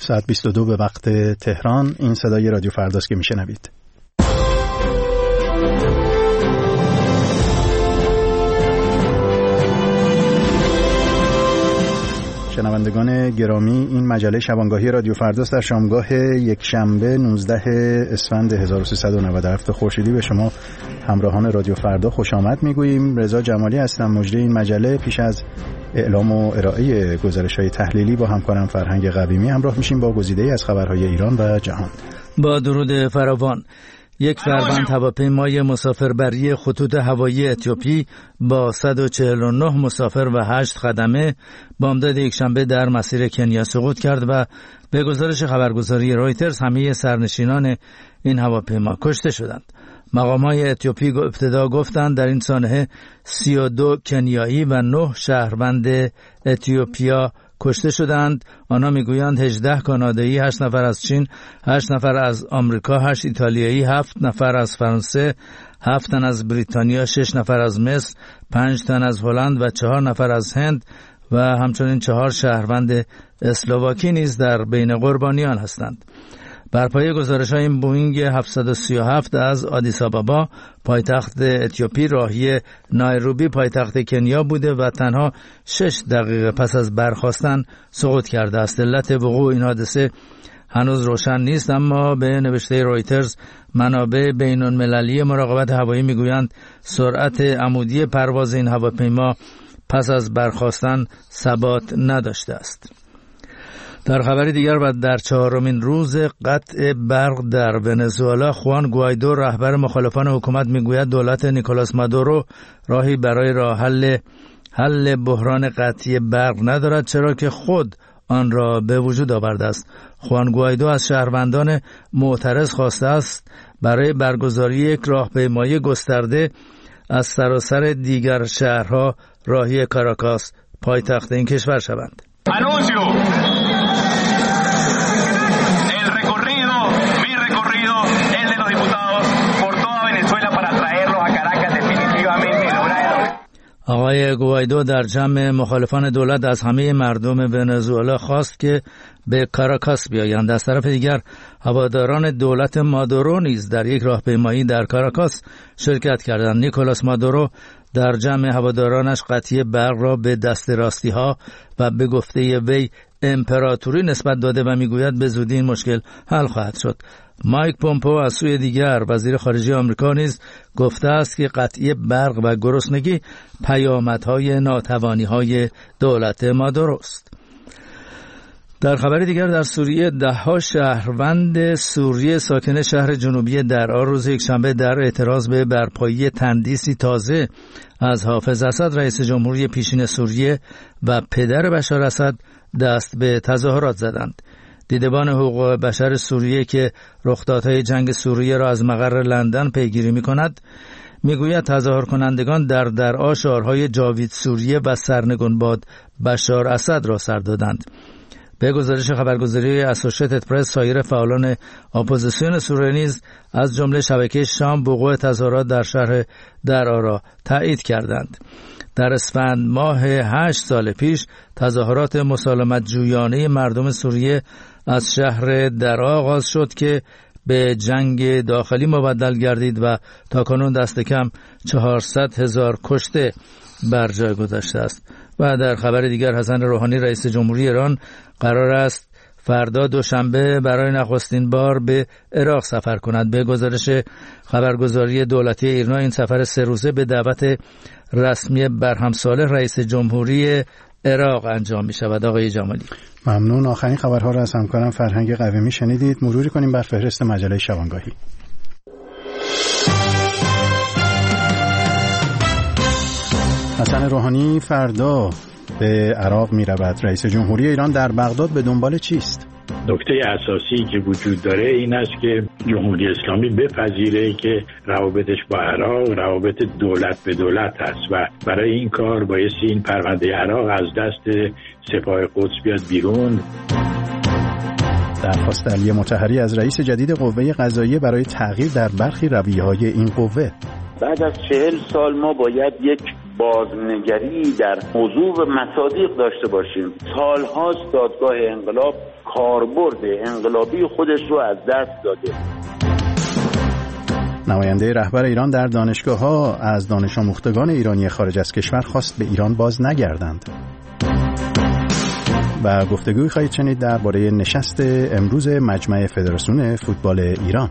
ساعت 22 به وقت تهران. این صدای رادیو فرداست که میشنوید. شنوندگان گرامی، این مجله شبانگاهی رادیو فرداست در شامگاه یک شنبه 19 اسفند 1397 خورشیدی به شما همراهان رادیو فردا خوش آمد میگوییم. رضا جمالی هستم، مجری این مجله. پیش از اعلام و ارائه گزارش‌های تحلیلی با همکارم فرهنگ قویمی همراه میشیم با گزیده‌ای از خبرهای ایران و جهان. با درود فراوان. یک فروند هواپیمای مسافربری خطوط هوایی اتیوپی با 149 مسافر و 8 خدمه بامداد یکشنبه در مسیر کنیا سقوط کرد و به گزارش خبرگزاری رویترز همه سرنشینان این هواپیما کشته شدند. مقامات اتیوپی ابتدا گفتند در این سانحه 32 کنیایی و 9 شهروند اتیوپیا کشته شدند. آنها میگویند 18 کانادایی، 8 نفر از چین، 8 نفر از آمریکا، 8 ایتالیایی، 7 نفر از فرانسه، 7 تن از بریتانیا، 6 نفر از مصر، 5 تن از هلند و 4 نفر از هند و همچنین 4 شهروند اسلواکی نیز در بین قربانیان هستند. بر پایه گزارش‌های این بوئینگ 737 از آدیس آبابا پایتخت اتیوپی راهی نایروبی پایتخت کنیا بوده و تنها 6 دقیقه پس از برخاستن سقوط کرده است. علت وقوع این حادثه هنوز روشن نیست، اما به نوشته رویترز منابع بین‌المللی مراقبت هوایی میگویند سرعت عمودی پرواز این هواپیما پس از برخاستن ثبات نداشته است. در خبری دیگر و در 4مین روز قطع برق در ونزوئلا، خوان گوایدو رهبر مخالفان حکومت میگوید دولت نیکولاس مادورو راهی برای راه حل بحران قطعی برق ندارد، چرا که خود آن را به وجود آورده است. خوان گوایدو از شهروندان معترض خواسته است برای برگزاری یک راهپیمایی گسترده از سراسر دیگر شهرها راهی کاراکاس پایتخت این کشور شوند. آقای گوایدو در جمع مخالفان دولت از همه مردم ونزوئلا خواست که به کاراکاس بیایند. از طرف دیگر هواداران دولت مادورو نیز در یک راهپیمایی در کاراکاس شرکت کردند. نیکولاس مادورو در جمع هوادارانش قطعی برق را به دست راستی ها و به گفته وی امپراتوری نسبت داده و میگوید به زودی این مشکل حل خواهد شد. مایک پومپو از سوی دیگر وزیر خارجه آمریکا نیز گفته است که قطعی برق و گرسنگی پیامدهای ناتوانی‌های دولت مادورو است. در خبر دیگر در سوریه 10 شهروند سوریه ساکن شهر جنوبی درعا روز یکشنبه در اعتراض به برپایی تندیسی تازه از حافظ اسد رئیس جمهوری پیشین سوریه و پدر بشار اسد دست به تظاهرات زدند. دیدبان حقوق بشر سوریه که رخدادهای جنگ سوریه را از مقر لندن پیگیری می‌کند میگوید تظاهر کنندگان در درعا شعارهای جاوید سوریه و سرنگون باد بشار اسد را سر دادند. به گزارش خبرگزاری اسوشیتد پرس سایر فعالان اپوزیسیون سوریه نیز از جمله شبکه شام وقوع تظاهرات در شهر درعا را تایید کردند. در اسفند ماه 8 سال پیش تظاهرات مسالمت جویانه مردم سوریه از شهر درعا آغاز شد که به جنگ داخلی مبدل گردید و تاکنون دست کم 400,000 کشته بر جای گذاشته است. و در خبر دیگر حسن روحانی رئیس جمهوری ایران قرار است فردا دوشنبه برای نخستین بار به عراق سفر کند. به گزارش خبرگزاری دولتی ایرنا این سفر 3 روزه به دعوت رسمی برهم صالح رئیس جمهوری عراق انجام می شود. آقای جمالی ممنون. آخرین خبرها را از همکارم فرهنگ قویمی شنیدید. مروری کنیم بر فهرست مجله شبانگاهی. حسن روحانی فردا به عراق می رود. رئیس جمهوری ایران در بغداد به دنبال چیست؟ نکته اساسی که وجود داره این است که جمهوری اسلامی بپذیره که روابطش با عراق روابط دولت به دولت است و برای این کار بایستی این پرونده عراق از دست سپاه قدس بیاد بیرون. درخواست علی مطهری از رئیس جدید قوه قضاییه برای تغییر در برخی رویه‌های این قوه. بعد از 40 سال ما باید یک بازنگری در موضوع و مصادیق داشته باشیم. سالهاست دادگاه انقلاب کاربرد انقلابی خودش رو از دست داده. نماینده رهبر ایران در دانشگاه‌ها از دانش آموختگان ایرانی خارج از کشور خواست به ایران باز نگردند. و گفتگوی خواهید شنید درباره نشست امروز مجمع فدراسیون فوتبال ایران.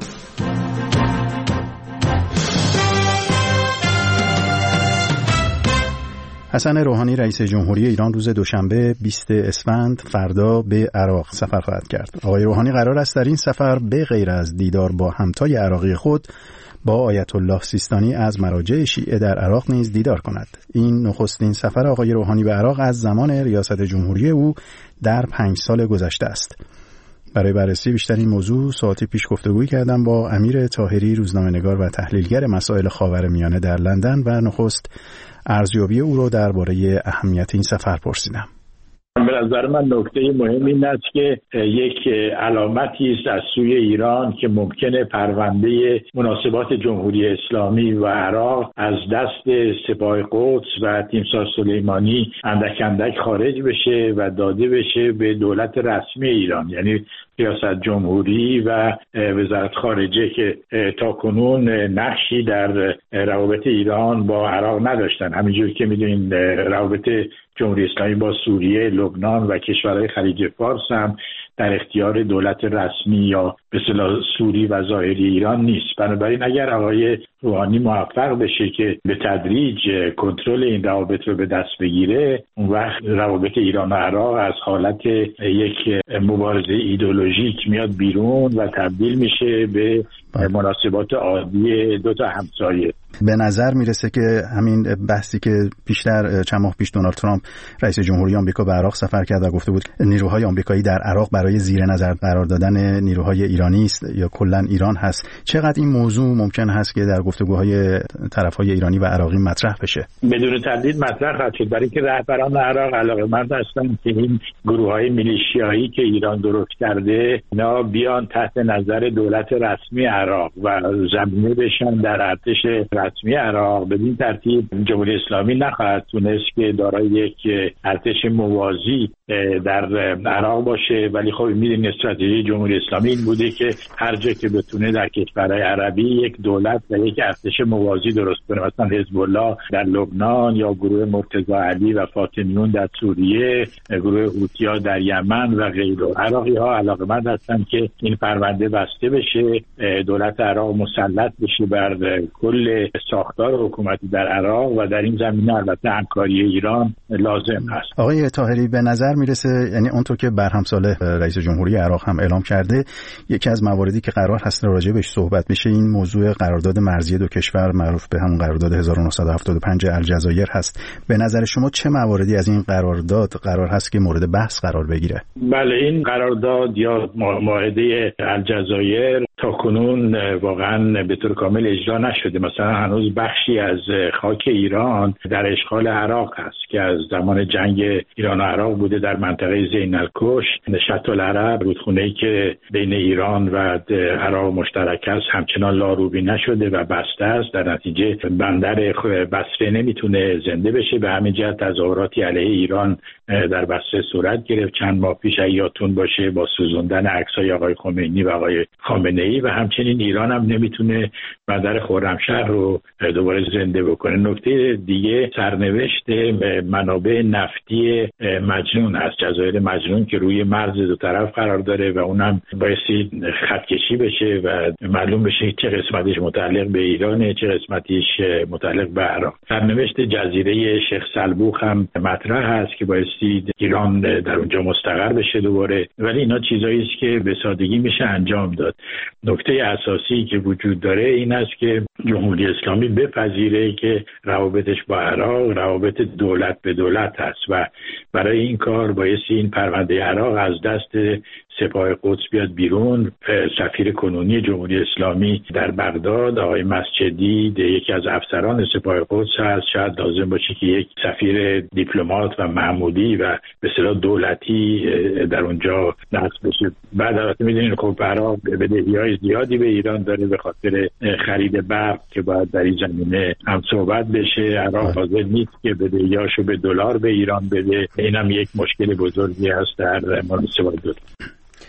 حسن روحانی رئیس جمهوری ایران روز دوشنبه 20 اسفند فردا به عراق سفر خواهد کرد. آقای روحانی قرار است در این سفر به غیر از دیدار با همتای عراقی خود با آیت الله سیستانی از مراجع شیعه در عراق نیز دیدار کند. این نخستین سفر آقای روحانی به عراق از زمان ریاست جمهوری او در 5 سال گذشته است. برای بررسی بیشتر این موضوع ساعتی پیش گفتگویی کردم با امیر طاهری روزنامه‌نگار و تحلیلگر مسائل خاورمیانه در لندن و نخست ارزیابی او را درباره اهمیت این سفر پرسیدم. به نظر من نکته مهم این است که یک علامتی است از سوی ایران که ممکنه پرونده مناسبات جمهوری اسلامی و عراق از دست سپاه قدس و تیمسار سلیمانی اندک اندک خارج بشه و داده بشه به دولت رسمی ایران، یعنی ریاست جمهوری و وزارت خارجه که تاکنون نقشی در روابط ایران با عراق نداشتن. همینجور که میدونین روابط جمهوری اسلامی با سوریه، لبنان و کشورهای خلیج فارس هم در اختیار دولت رسمی یا به اصطلاح سوری و ظاهری ایران نیست. بنابراین اگر آقای روحانی موفق بشه که به تدریج کنترل این روابط رو به دست بگیره، اون وقت روابط ایران و عراق از حالت یک مبارزه ایدئولوژیک میاد بیرون و تبدیل میشه به مناسبات عادی دو تا همسایه. به نظر میرسه که همین بحثی که بیشتر چند ماه پیش دونالد ترامپ رئیس جمهوری آمریکا به عراق سفر کرد و گفته بود نیروهای آمریکایی در عراق برای زیر نظر قرار دادن نیروهای ایرانی است یا کلا ایران هست، چقدر این موضوع ممکن هست که در گفتگوهای طرفهای ایرانی و عراقی مطرح بشه؟ بدون تردید مطرح خواهد شد، برای که رهبران عراق علاقه‌مند هستند که این گروه‌های میلیشیایی که ایران درست کرده اینا بیان تحت نظر دولت رسمی عراق و زمینه بشن در ارتش رسمی عراق. بدین ترتیب جمهوری اسلامی نخواهد تونست که دارای یک ارتش موازی در عراق باشه، ولی خب می‌دونید استراتژی جمهوری اسلامی این بوده که هر جا که بتونه در کشورهای عربی یک دولت و یک ارتش موازی درست کنه، مثلا حزب الله در لبنان یا گروه مرتضی علی و فاطمیون در سوریه، گروه حوثی‌ها در یمن و غیره. عراقی‌ها علاقه‌مند هستند که این پرونده بسته بشه، دولت عراق مسلط بشه بر کل ساختار حکومتی در عراق و در این زمینه البته همکاری ایران لازم هست. آقای طاهری به نظر میرسه، یعنی اونطور که برهم صالح رئیس جمهوری عراق هم اعلام کرده، یکی از مواردی که قرار هست راجع بهش صحبت بشه این موضوع قرارداد مرزی دو کشور معروف به همون قرارداد 1975 الجزایر هست. به نظر شما چه مواردی از این قرارداد قرار هست که مورد بحث قرار بگیره؟ بله، این قرارداد یا معاهده الجزایر تاکنون واقعا به طور کامل اجرا نشده. مثلا هنوز بخشی از خاک ایران در اشغال عراق هست که از زمان جنگ ایران و عراق بوده در منطقه زین الکش. شط العرب، رودخونه‌ای که بین ایران و عراق مشترک است، همچنان لاروبی نشده و بسته است. در نتیجه بندر بصره نمیتونه زنده بشه. به همین جهت تظاهراتی علیه ایران در بصره صورت گرفت. چند ماه پیش یادتون باشه با سوزوندن عکسای آقای خمینی و آقای خامنه‌ای، و همچنین ایران هم نمیتونه بندر خرمشهر رو دوباره زنده بکنه. نکته دیگه سرنوشت منابع نفتی مجنون است، جزایر مجنون که روی مرز دو طرف قرار داره و اونم بایستی خطکشی بشه و معلوم بشه چه قسمتش متعلق به ایرانه، چه قسمتش متعلق به عراق. سرنوشت جزیره شیخ سلبوخ هم مطرح است که بایستی ایران در اونجا مستقر بشه دوباره، ولی اینا چیزایی است که به سادگی میشه انجام داد. نکته اساسی که وجود داره این است که جمهوری اسلامی بپذیره که روابطش با عراق روابط دولت به دولت هست و برای این کار بایستی این پرونده عراق از دست سپاه قدس بیاد بیرون. سفیر کنونی جمهوری اسلامی در بغداد آقای مسجدی یکی از افسران سپاه قدس هست. شاید لازم باشه که یک سفیر دیپلمات و معمولی و به اصطلاح دولتی در اونجا نصب بشه. بعد البته میدونید خب عراق بدهی‌های زیادی به ایران داره به خاطر خرید برق که باید در این زمینه هم صحبت بشه. عراق حاضر نیست که بدهیاشو به دلار به ایران بده. اینم یک مشکل بزرگی است در مناسبات.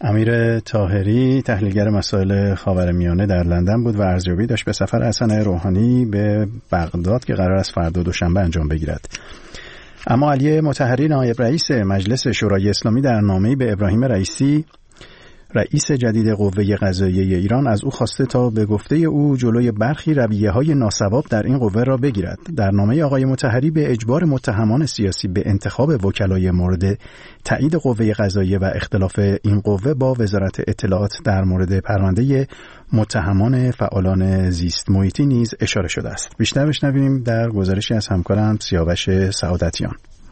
امیر طاهری تحلیلگر مسائل خاورمیانه در لندن بود و ارزیابی داشت به سفر حسن روحانی به بغداد که قرار است فردا دوشنبه انجام بگیرد. اما علی مطهری نایب رئیس مجلس شورای اسلامی در نامه‌ای به ابراهیم رئیسی رئیس جدید قوه قضاییه ایران از او خواسته تا به گفته او جلوی برخی رویه‌های ناسواب در این قوه را بگیرد. در نامه آقای مطهری به اجبار متهمان سیاسی به انتخاب وکلای مورد تایید قوه قضاییه و اختلاف این قوه با وزارت اطلاعات در مورد پرونده متهمان فعالان زیست محیطی نیز اشاره شده است. بیشتر بشنویم در گزارشی از همکارم سیاوش سعادتیان.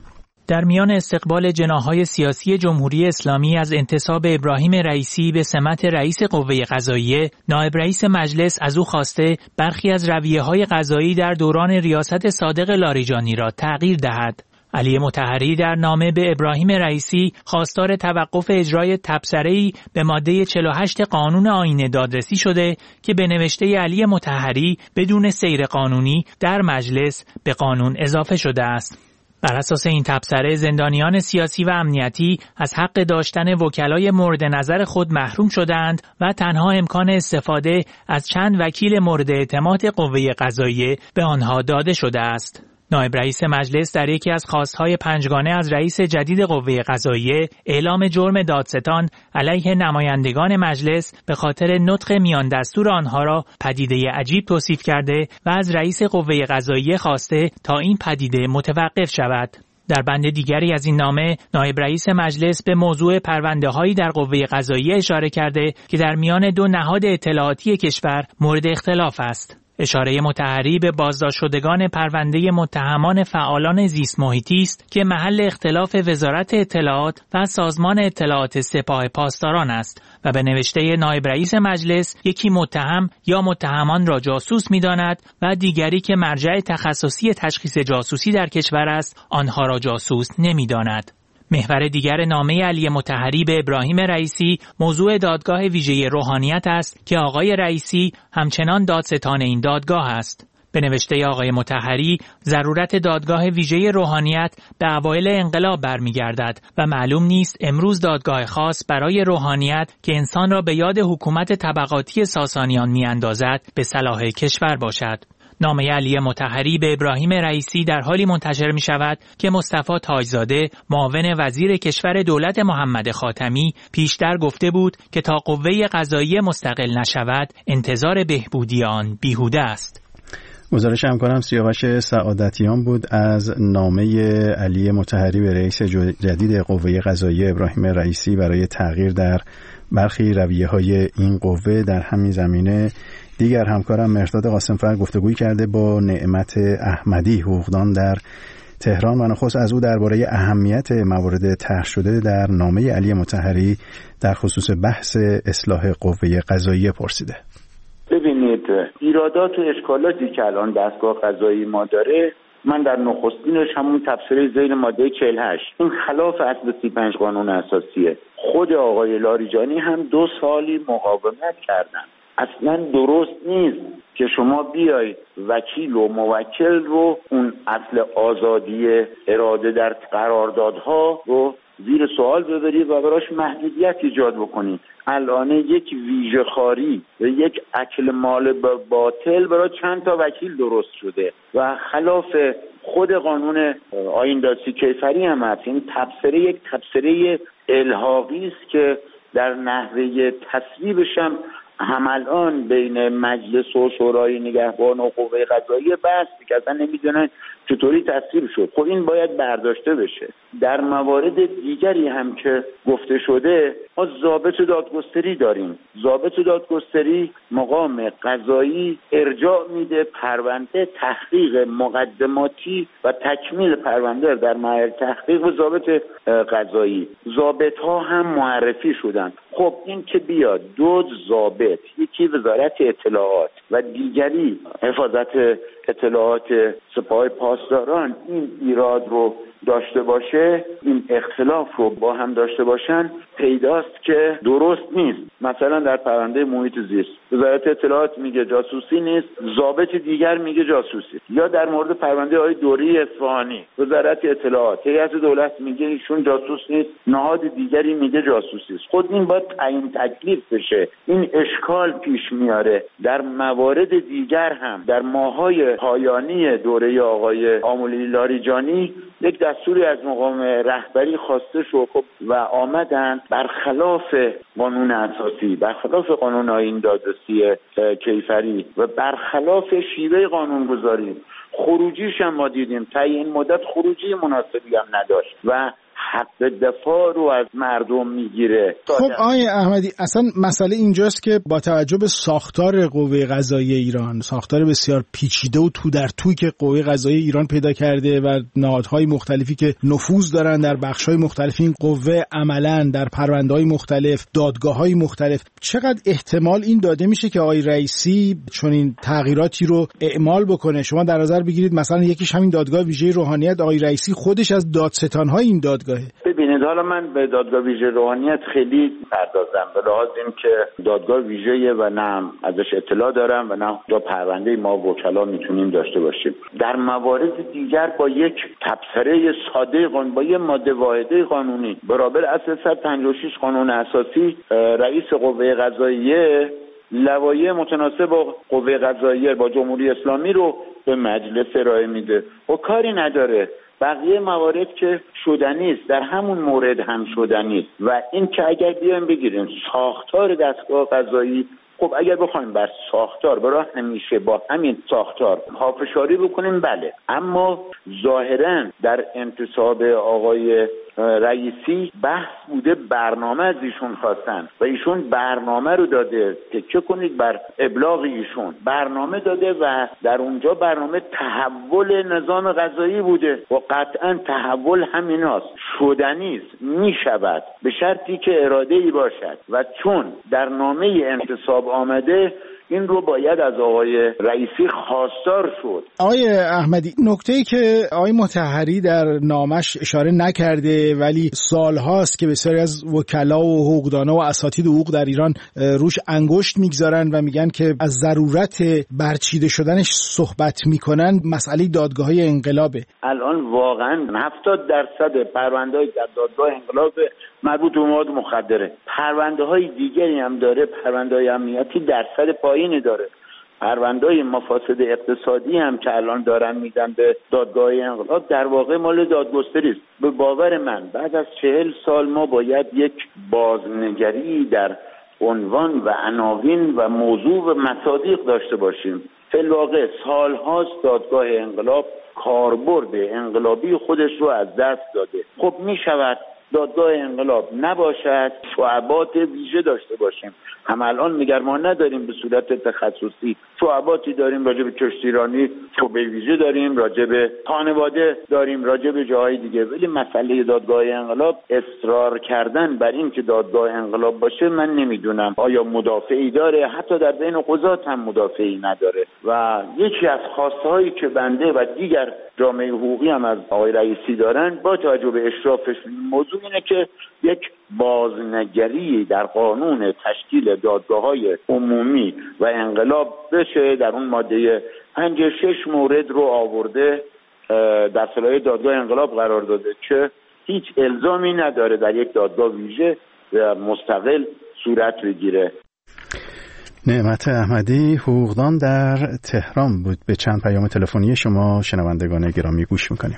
در میان استقبال جناح‌های سیاسی جمهوری اسلامی از انتصاب ابراهیم رئیسی به سمت رئیس قوه قضاییه، نایب رئیس مجلس از او خواسته برخی از رویه‌های قضایی در دوران ریاست صادق لاریجانی را تغییر دهد. علی مطهری در نامه به ابراهیم رئیسی خواستار توقف اجرای تبصره‌ای به ماده 48 قانون آیین دادرسی شده که به نوشته علی مطهری بدون سیر قانونی در مجلس به قانون اضافه شده است. بر اساس این تبصره زندانیان سیاسی و امنیتی از حق داشتن وکلای مورد نظر خود محروم شدند و تنها امکان استفاده از چند وکیل مورد اعتماد قوه قضاییه به آنها داده شده است. نایب رئیس مجلس در یکی از خواستهای پنجگانه از رئیس جدید قوه قضاییه اعلام جرم دادستان علیه نمایندگان مجلس به خاطر نطق میان دستور آنها را پدیده عجیب توصیف کرده و از رئیس قوه قضاییه خواسته تا این پدیده متوقف شود. در بند دیگری از این نامه نایب رئیس مجلس به موضوع پرونده‌هایی در قوه قضاییه اشاره کرده که در میان دو نهاد اطلاعاتی کشور مورد اختلاف است. اشاره مطهری به بازداشت شدگان پرونده متهمان فعالان زیست محیطی است که محل اختلاف وزارت اطلاعات و سازمان اطلاعات سپاه پاسداران است و به نوشته نایب رئیس مجلس یکی متهم یا متهمان را جاسوس می‌داند و دیگری که مرجع تخصصی تشخیص جاسوسی در کشور است آنها را جاسوس نمی‌داند. محور دیگر نامه علی مطهری به ابراهیم رئیسی موضوع دادگاه ویژه روحانیت است که آقای رئیسی همچنان دادستان این دادگاه است. به نوشته آقای مطهری ضرورت دادگاه ویژه روحانیت به اوایل انقلاب برمیگردد و معلوم نیست امروز دادگاه خاص برای روحانیت که انسان را به یاد حکومت طبقاتی ساسانیان میاندازد به صلاح کشور باشد. نامه علی مطهری به ابراهیم رئیسی در حالی منتشر می شود که مصطفی تاجزاده معاون وزیر کشور دولت محمد خاتمی پیشتر گفته بود که تا قوه قضاییه مستقل نشود انتظار بهبودی آن بیهوده است. گزارش همکارم سیاوش سعادتیان بود از نامه علی مطهری به رئیس جدید قوه قضاییه ابراهیم رئیسی برای تغییر در برخی رویه‌های این قوه. در همین زمینه دیگر همکارم مرداد قاسمفر گفتگوی کرده با نعمت احمدی حقوقدان در تهران و نخست از او درباره اهمیت موارد طرح شده در نامه علی مطهری در خصوص بحث اصلاح قوه قضاییه پرسیده. ببینید ایرادات و اشکالاتی که الان دستگاه قضایی ما داره، من در نخستینش همون تبصره ذیل ماده 48 این خلاف اصل 35 قانون اساسیه. خود آقای لاریجانی هم 2 سالی مقاومت کردن. اصلا درست نیست که شما بیای وکیل و موکل رو اون اصل آزادی اراده در قراردادها رو زیر سوال ببرید و براش محدودیت ایجاد بکنید. الان یک ویژه خاری و یک اکل مال باطل برای چند تا وکیل درست شده و خلاف خود قانون آیین دادرسی کیفری هم هست. این تبصره یک تبصره الحاقی است که در نحوه تصویبش هم الان بین مجلس و شورای نگهبان و قوه قضاییه بحث که اصلا نمیدونن چطوری تصویب شد. خب این باید برداشته بشه. در موارد دیگری هم که گفته شده ما ضابط دادگستری داریم. ضابط دادگستری مقام قضایی ارجاع میده پرونده تحقیق مقدماتی و تکمیل پرونده در مرحله تحقیق و ضابط قضایی. ضابط ها هم معرفی شدن. خب این که بیاد 2 ضابط، یکی وزارت اطلاعات و دیگری حفاظت اطلاعات سپاه پاسداران، این ایراد رو داشته باشه، این اختلاف رو با هم داشته باشن، پیداست که درست نیست. مثلا در پرونده محیط زیست وزارت اطلاعات میگه جاسوسی نیست، ضابط دیگر میگه جاسوسی. یا در مورد پرونده آقای دوری اصفهانی وزارت اطلاعات، هیئت دولت میگه ایشون جاسوس نیست، نهاد دیگری میگه جاسوسی است. خود این باید تعیین تکلیف بشه. این اشکال پیش میاره. در موارد دیگر هم در ماهای پایانی دوره آقای آملی لاریجانی یک دستوری از مقام رهبری خواسته شد و آمدن برخلاف قانون اساسی، برخلاف قانون آیین دادرسی کیفری و برخلاف شیوه قانونگذاری خروجیش هم ما دیدیم. تا این مدت خروجی مناسبی هم نداشت و حق دفاع رو از مردم میگیره. خب آقای احمدی، اصلا مسئله اینجاست که با توجه به ساختار قوه قضاییه ایران، ساختار بسیار پیچیده و تو در توی که قوه قضاییه ایران پیدا کرده و نهادهای مختلفی که نفوذ دارن در بخش‌های مختلف این قوه، عملاً در پرونده‌های مختلف، دادگاه‌های مختلف، چقدر احتمال این داده میشه که آقای رئیسی چون این تغییراتی رو اعمال بکنه؟ شما در نظر بگیرید مثلا یکیش همین دادگاه ویژه روحانیت، آقای رئیسی خودش از دادستان‌های این دادگاهه. ببینید، حالا من به دادگاه ویژه روحانیت خیلی پردازم به لحاظ این که دادگاه ویژه و نه ازش اطلاع دارم و نه دا پرونده ما وکلا میتونیم داشته باشیم. در موارد دیگر با یک تبصره ساده با یک ماده واحده قانونی برابر اصل 156 قانون اساسی، رئیس قوه قضاییه لوایح متناسب با قوه قضاییه با جمهوری اسلامی رو به مجلس ارائه میده و کاری نداره. بقیه موارد که شدنی است، در همون مورد هم شدنی است. و این که اگر بیایم بگیریم ساختار دستگاه قضایی، خب اگر بخوایم بر ساختار برای همیشه با همین ساختار پافشاری بکنیم بله، اما ظاهرا در انتصاب آقای رئیسی بحث بوده، برنامه از ایشون خواستن و ایشون برنامه رو داده، تکیه کنید بر ابلاغ ایشون، برنامه داده و در اونجا برنامه تحول نظام قضایی بوده و قطعا تحول همیناست، شدنی است، میشود به شرطی که اراده‌ای باشد و چون در نامه انتصاب آمده این رو باید از آقای رئیسی خواستار شد. آقای احمدی، نکته‌ای که آقای مطهری در نامش اشاره نکرده ولی سالهاست که بسیاری از وکلا و حقوقدانا و اساتید حقوق در ایران روش انگشت میگذارن و میگن که از ضرورت برچیده شدنش صحبت میکنن، مسئله دادگاه‌های انقلابه. الان واقعا 70% پرونده‌های در دادگاه انقلاب مربوط به مواد مخدره. پرونده‌های دیگری هم داره، پرونده‌های امنیتی درصد پایینی داره. پرونده‌های مفاسد اقتصادی هم که الان دارن میدن به دادگاه انقلاب در واقع مال دادگستری است. به باور من بعد از 40 سال ما باید یک بازنگری در عنوان و عناوین و موضوع و مصادیق داشته باشیم. فی الواقع سال‌هاست دادگاه انقلاب کاربرد انقلابی خودش رو از دست داده. خب میشود دادگاه انقلاب نباشد، شعبات ویژه داشته باشیم. هم الان میگر ما نداریم به صورت تخصصی، شعباتی داریم راجع به کشتیرانی، شعبه ویژه داریم راجع به خانواده، داریم راجع به جاهای دیگه. ولی مسئله دادگاه انقلاب اصرار کردن بر این که دادگاه انقلاب باشه، من نمیدونم آیا مدافعی داره، حتی در بین قضات هم مدافعی نداره. و یکی از خواستهایی که بنده و دیگر جامعه حقوقی هم از آقای رئیسی دارن با توجه به اشرافش موضوع اینه که یک بازنگری در قانون تشکیل دادگاه‌های عمومی و انقلاب بشه. در اون ماده 5-6 مورد رو آورده در صلاحیت دادگاه انقلاب قرار داده که هیچ الزامی نداره در یک دادگاه ویژه و مستقل صورت بگیره. نعمت احمدی، حقوقدان در تهران بود. به چند پیام تلفنی شما شنوندگان گرامی گوش میکنیم.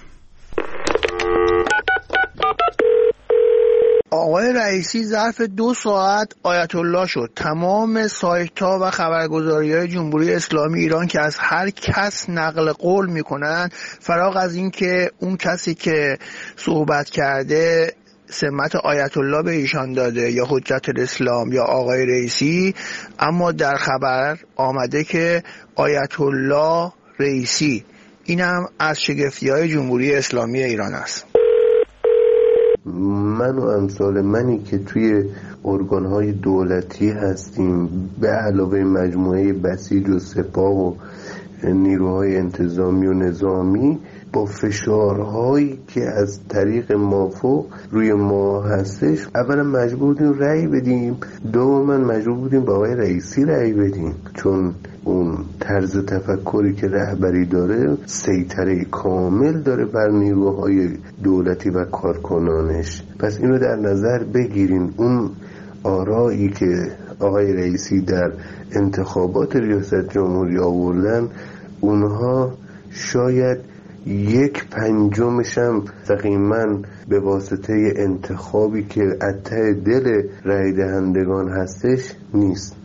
آقای رئیسی ظرف 2 ساعت آیت الله شد. تمام سایت‌ها و خبرگزاری‌های جمهوری اسلامی ایران که از هر کس نقل قول میکنن، فراغ از این که اون کسی که صحبت کرده سمت آیت الله به ایشان داده یا حجت الاسلام یا آقای رئیسی، اما در خبر آمده که آیت الله رئیسی. این هم از شگفتی‌های جمهوری اسلامی ایران است. من و امثال منی که توی ارگان‌های دولتی هستیم، به علاوه مجموعه بسیج و سپاه و نیروهای انتظامی و نظامی، با فشارهایی که از طریق مافوق روی ما هستش، اولا مجبور بودیم رأی بدیم، دوما مجبور بودیم با آقای رئیسی رأی بدیم، چون اون طرز تفکری که رهبری داره سیطره کامل داره بر نیروهای دولتی و کارکنانش. پس اینو در نظر بگیرین. اون آرایی که آقای رئیسی در انتخابات ریاست جمهوری آوردن، اونها شاید 1/5 هم مستقیما به واسطه انتخابی که از ته دل رای دهندگان هستش نیست.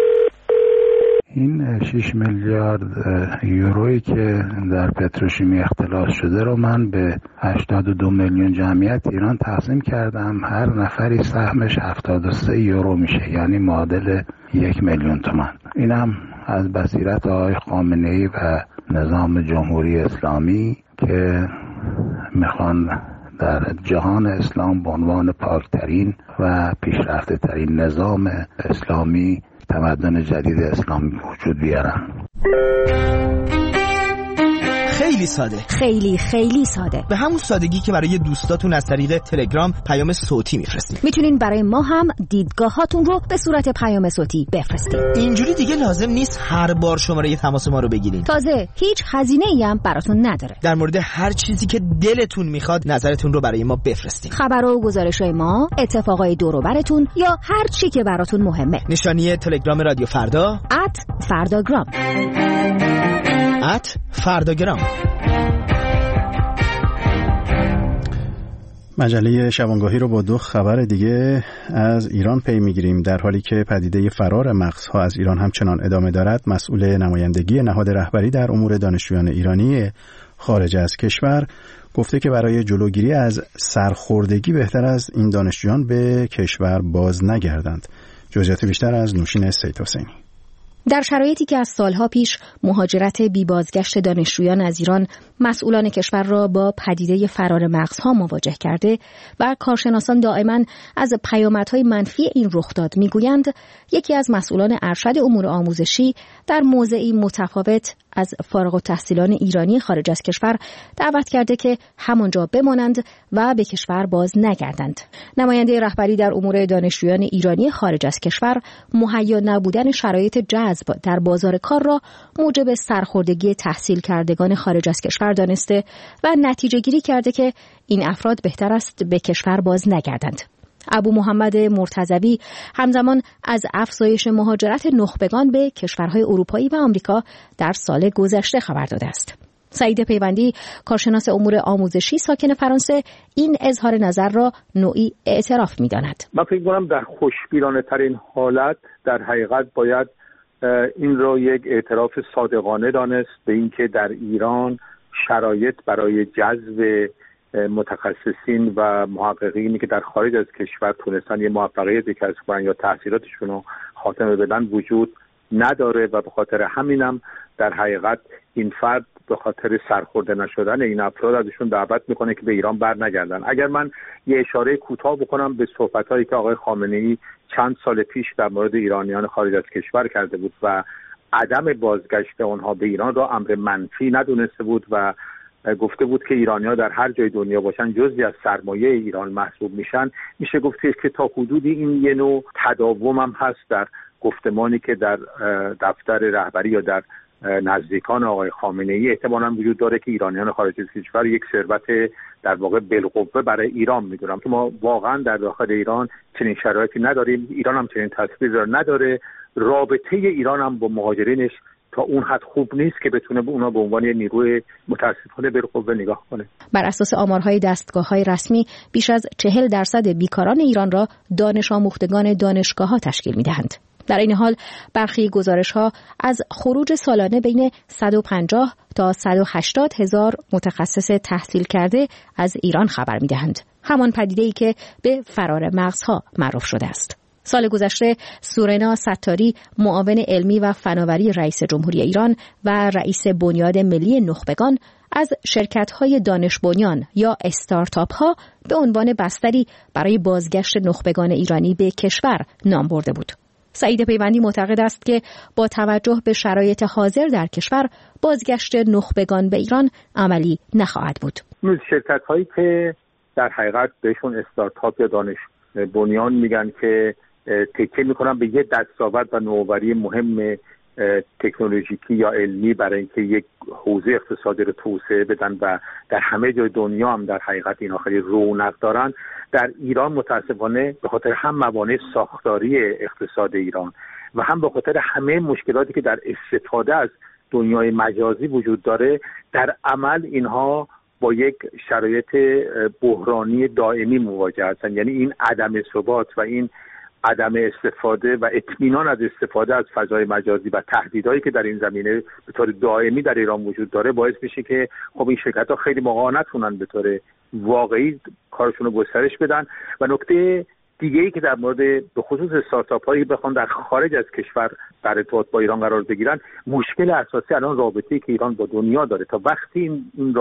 این 6 میلیارد یورویی که در پتروشیمی اختلاس شده رو من به 82 میلیون جمعیت ایران تقسیم کردم. هر نفری سهمش 73 یورو میشه، یعنی معادل 1 میلیون تومان. اینم از بصیرت آقای خامنه‌ای و نظام جمهوری اسلامی که میخوان در جهان اسلام به عنوان پاکترین و پیشرفته ترین نظام اسلامی تمدن جدید اسلامی وجود بیارن. خیلی ساده، خیلی ساده، به همون سادگی که برای دوستاتون از طریق تلگرام پیام صوتی میفرستین. میتونین برای ما هم دیدگاهاتون رو به صورت پیام صوتی بفرستین. اینجوری دیگه لازم نیست هر بار شماره تماس ما رو بگیرین. تازه هیچ هزینه‌ای هم براتون نداره. در مورد هر چیزی که دلتون میخواد نظرتون رو برای ما بفرستین. خبر و گزارش‌های ما، اتفاقای دور و براتون یا هر چی که براتون مهمه. نشانی تلگرام رادیو فردا @فرداگرام. فرداگرام. مجله شبانگاهی رو با 2 خبر دیگه از ایران پی میگیریم. در حالی که پدیده فرار مغزها از ایران همچنان ادامه دارد، مسئول نمایندگی نهاد رهبری در امور دانشجویان ایرانی خارج از کشور گفته که برای جلوگیری از سرخوردگی بهتر از این دانشجویان به کشور باز نگردند. جزئیات بیشتر از نوشین سیدحسینی. در شرایطی که از سالها پیش مهاجرت بی بازگشت دانشجویان از ایران مسئولان کشور را با پدیده فرار مغزها مواجه کرده و کارشناسان دائما از پیامدهای منفی این رخداد میگویند، یکی از مسئولان ارشد امور آموزشی در موضعی متفاوت از فارغ التحصیلان ایرانی خارج از کشور دعوت کرده که همانجا بمانند و به کشور باز نگردند. نماینده رهبری در امور دانشجویان ایرانی خارج از کشور مهیا نبودن شرایط جذب در بازار کار را موجب سرخوردگی تحصیل کردگان خارج از کشور دانسته و نتیجه گیری کرده که این افراد بهتر است به کشور باز نگردند. ابو محمد مرتضوی همزمان از افزایش مهاجرت نخبگان به کشورهای اروپایی و آمریکا در سال گذشته خبر داده است. سعید پیوندی، کارشناس امور آموزشی ساکن فرانسه، این اظهار نظر را نوعی اعتراف می‌داند. من فکر می‌کنم در خوشبینانه ترین حالت در حقیقت باید این را یک اعتراف صادقانه دانست به اینکه در ایران شرایط برای جذب متخصصین و محققینی که در خارج از کشور تونستن یه موفقیتی کسب کنن یا تحصیلاتشون رو خاتمه بدن وجود نداره و به خاطر همینم در حقیقت این فرد به خاطر سرخورده نشدن این افراد ازشون دعوت میکنه که به ایران بر نگردن. اگر من یه اشاره کوتاه بکنم به صحبتایی که آقای خامنه‌ای چند سال پیش در مورد ایرانیان خارج از کشور کرده بود و عدم بازگشت اونها به ایران را امر منفی ندونسته بود و گفته بود که ایرانی‌ها در هر جای دنیا باشن جزئی از سرمایه ایران محسوب میشن، میشه گفت که تا حدودی این یه نوع تداوم هم هست در گفتمانی که در دفتر رهبری یا در نزدیکان آقای خامنه‌ای احتمالاً وجود داره که ایرانیان خارج از کشور یک ثروت در واقع بالقوه برای ایران میدونم که ما واقعا در داخل ایران چنین شرایطی نداریم. ایران هم چنین تصویر را نداره. رابطه ایران هم با مهاجرینش تا اون حد خوب نیست که بتونه به اونا به عنوان یه نیروی متاسفانه بالقوه نگاه کنه. بر اساس آمارهای دستگاه‌های رسمی بیش از 40% بیکاران ایران را دانش آموختگان دانشگاه‌ها تشکیل می‌دهند. در این حال برخی گزارش‌ها از خروج سالانه بین 150 تا 180 هزار متخصص تحصیل کرده از ایران خبر می‌دهند. همان پدیده‌ای که به فرار مغزها معروف شده است. سال گذشته سورنا ستاری، معاون علمی و فناوری رئیس جمهوری ایران و رئیس بنیاد ملی نخبگان، از شرکت‌های دانش بنیان یا استارتاپ‌ها به عنوان بستری برای بازگشت نخبگان ایرانی به کشور نام برده بود. سعید پیوندی معتقد است که با توجه به شرایط حاضر در کشور بازگشت نخبگان به ایران عملی نخواهد بود. شرکت‌هایی که در حقیقت بهشون استارتاپ یا دانش بنیان میگن که تکیه میکنن به یه دستاورد و نوآوری مهم تکنولوژیکی یا علمی برای اینکه یک حوزه اقتصادی رو توسعه بدن و در همه جای دنیا هم در حقیقت اینا خیلی رونق دارن، در ایران متاسفانه به خاطر هم موانع ساختاری اقتصاد ایران و هم به خاطر همه مشکلاتی که در استفاده از دنیای مجازی وجود داره، در عمل اینها با یک شرایط بحرانی دائمی مواجه هستند. یعنی این عدم ثبات و این عدم استفاده و اطمینان از استفاده از فضای مجازی و تهدیدهایی که در این زمینه به طور دائمی در ایران وجود داره باعث میشه که خب این شرکت‌ها خیلی موقع نتونن به طور واقعی کارشون رو گسترش بدن. و نکته دیگه‌ای که در مورد به خصوص استارتاپ‌هایی بخوان در خارج از کشور در ارتباط با ایران قرار بگیرن، مشکل اساسی الان رابطه‌ای که ایران با دنیا داره. تا وقتی این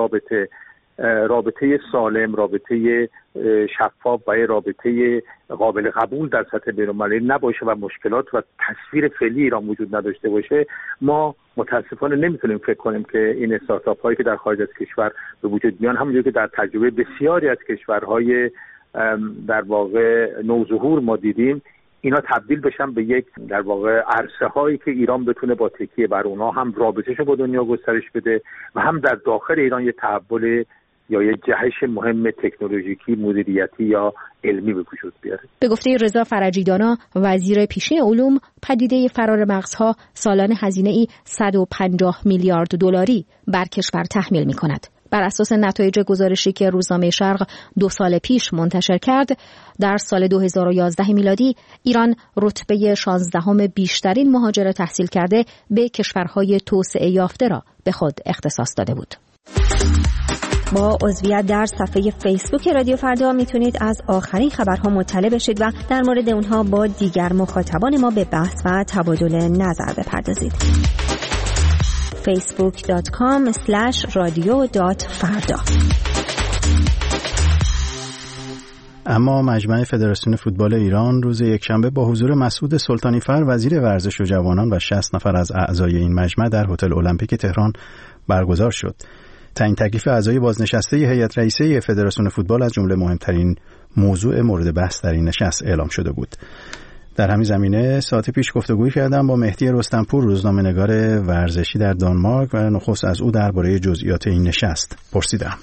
رابطه سالم، رابطه شفاف و رابطه قابل قبول در سطح بین‌المللی نباشه و مشکلات و تصویر فعلی ایران وجود نداشته باشه، ما متاسفانه نمیتونیم فکر کنیم که این استارتاپ هایی که در خارج از کشور به وجود میان، همونجوری که در تجربه بسیاری از کشورهای در واقع نوظهور ما دیدیم، اینا تبدیل بشن به یک در واقع عرصه هایی که ایران بتونه با تکیه بر اونها هم رابطه‌شو با دنیا گسترش بده و هم در داخل ایران یه تحول یا یه جهش مهم تکنولوژیکی، مدیریتی یا علمی به وجود بیاره. به گفته رضا فرجیدانا، وزیر پیشین علوم، پدیده فرار مغزها سالانه هزینه‌ای 150 میلیارد دلاری بر کشور تحمیل می‌کند. بر اساس نتایج گزارشی که روزنامه شرق 2 سال پیش منتشر کرد، در سال 2011 میلادی ایران رتبه 16 بیشترین مهاجر تحصیل کرده به کشورهای توسعه یافته را به خود اختصاص داده بود. با عضویت در صفحه فیسبوک رادیو فردا میتونید از آخرین خبرها مطلع بشید و در مورد اونها با دیگر مخاطبان ما به بحث و تبادل نظر بپردازید. facebook.com/radio.farda. اما مجمع فدراسیون فوتبال ایران روز یکشنبه با حضور مسعود سلطانیفر وزیر ورزش و جوانان و 60 نفر از اعضای این مجمع در هتل المپیک تهران برگزار شد. تعیین تکلیف اعضای بازنشسته هیئت رئیسه فدراسیون فوتبال از جمله مهمترین موضوع مورد بحث در این نشست اعلام شده بود. در همین زمینه ساعت پیش گفتگویی کردم با مهدی رستمپور، روزنامه‌نگار ورزشی در دانمارک، و نخست از او درباره جزئیات این نشست پرسیدم.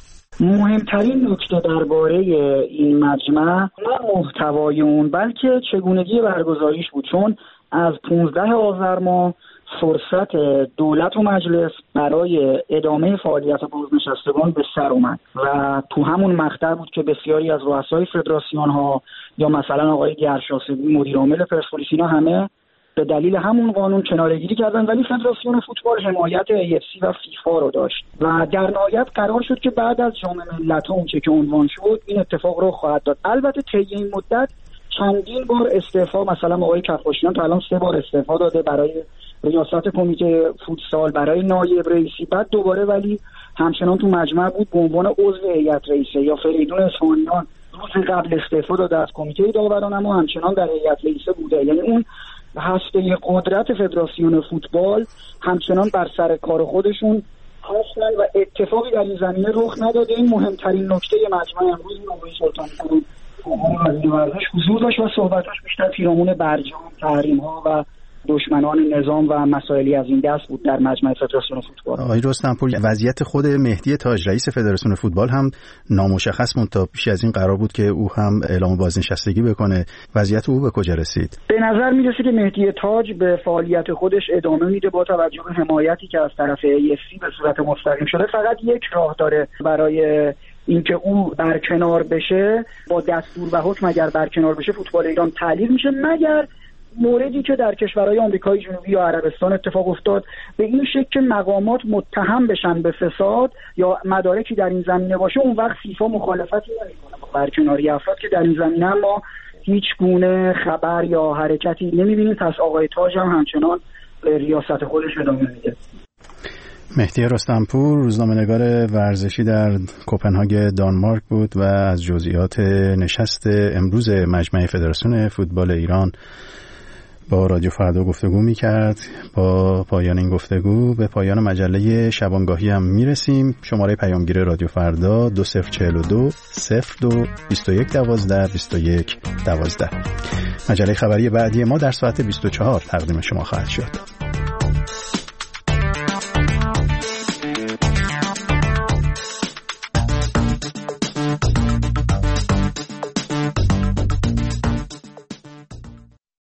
مهمترین نکته درباره این مجمع نه محتوای اون بلکه چگونگی برگزاریش بود، چون از 15 آذر ماه فرصت دولت و مجلس برای ادامه فعالیت بازنشستگان به سر اومد و تو همون مقطع بود که بسیاری از رؤسای فدراسیون ها یا مثلا آقای گرشاسبی مدیر عامل پرسپولیس اینا همه به دلیل همون قانون کناره‌گیری کردن، ولی فدراسیون فوتبال حمایت AFC و فیفا رو داشت و در نهایت قرار شد که بعد از جام ملت‌ها اون که عنوان شد این اتفاق رو خواهد داد. البته طی این مدت چندین بار استعفا، مثلا آقای کفاشیان تا الان 3 بار استعفا داده برای ریاست کمیته فوتسال، برای نایب رئیسی، بعد دوباره ولی همچنان تو مجمع بود به عنوان عضو هیئت رئیسه. یا فریدون اصفهانیان روز قبل استعفا داده از کمیته داوران اما همچنان در هیئت رئیسه بوده. یعنی اون هسته قدرت فدراسیون فوتبال همچنان بر سر کار خودشون هستن و اتفاقی در این زمینه رخ نداده. این مهمترین نکته مجمع امروز آقای سلطانپور از ورزش حضور داشت و صحبتاش بیشتر پیرامون برجام، تحریم‌ها و دشمنان نظام و مسائلی از این دست بود در مجمع فدراسیون فوتبال. آقای رستمپور، وضعیت خود مهدی تاج رئیس فدراسیون فوتبال هم نامشخص بود تا پیش از این قرار بود که او هم اعلام بازنشستگی بکنه. وضعیت او به کجا رسید؟ به نظر میرسه که مهدی تاج به فعالیت خودش ادامه میده با توجه به حمایتی که از طرف AFC به صورت مستقیم شده. فقط یک راه داره برای اینکه او برکنار بشه، با دستور و حکم اگر برکنار بشه فوتبال ایران تعلیق میشه، مگر موردی که در کشورهای آمریکای جنوبی یا عربستان اتفاق افتاد به این شکل که مقامات متهم بشن به فساد یا مدارکی در این زمینه باشه، اون وقت فیفا مخالفتی نمیکنه با برکناری افراد که در این زمینه ما هیچ گونه خبر یا حرکتی نمیبینیم. پس آقای تاج هم همچنان به ریاست خودش ادامه میده. مهدی رستمپور، روزنامه‌نگار ورزشی در کوپنهاگ دانمارک بود و از جزئیات نشست امروز مجمع فدراسیون فوتبال ایران با رادیو فردا گفتگو میکرد. با پایان این گفتگو به پایان مجله شبانگاهی هم میرسیم. شماره پیامگیر رادیو فردا 2042 02 21 12 21 12. مجله خبری بعدی ما در ساعت 24 تقدیم شما خواهد شد.